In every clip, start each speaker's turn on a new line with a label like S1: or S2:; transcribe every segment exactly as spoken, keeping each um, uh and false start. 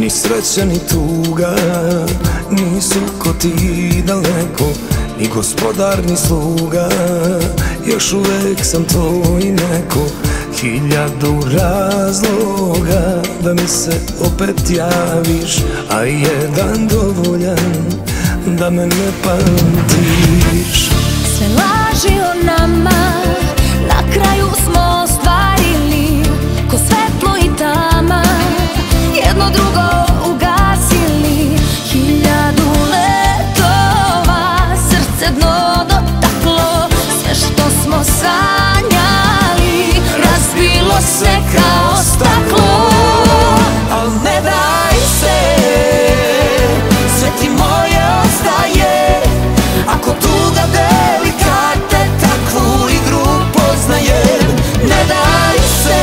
S1: Ni sreća ni tuga nisu ko ti daleko, ni gospodar ni sluga, još uvek sam tvoj neko. Hiljadu razloga da mi se opet javiš, a jedan dovoljan da me ne pamtiš.
S2: Sve laži o nama na kraju smo ostvarili, ko svetlo i tama jedno drugo ugasili. Hiljadu letova srce dno dotaklo, sve što smo sanjali razbilo se kao staklo. Al ne daj se, sve ti moje ostaje, ako tuga deli karte, takvu igru poznajem. Ne daj se,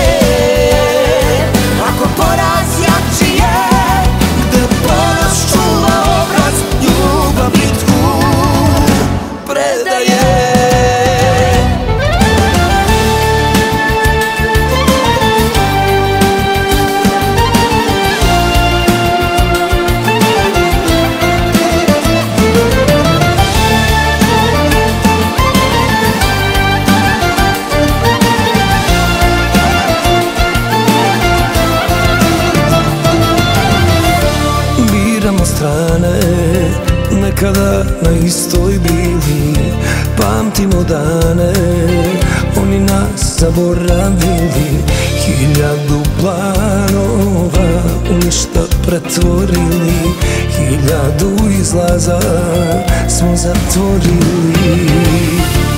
S2: ako poraz jači je, gde ponos čuva obraz, ljubav bitku predaje.
S1: Biramo strane, nekada na istoj bili, pamtimo dane, oni nas zaboravili. Hiljadu planova u ništa pretvorili, hiljadu izlaza smo zatvorili.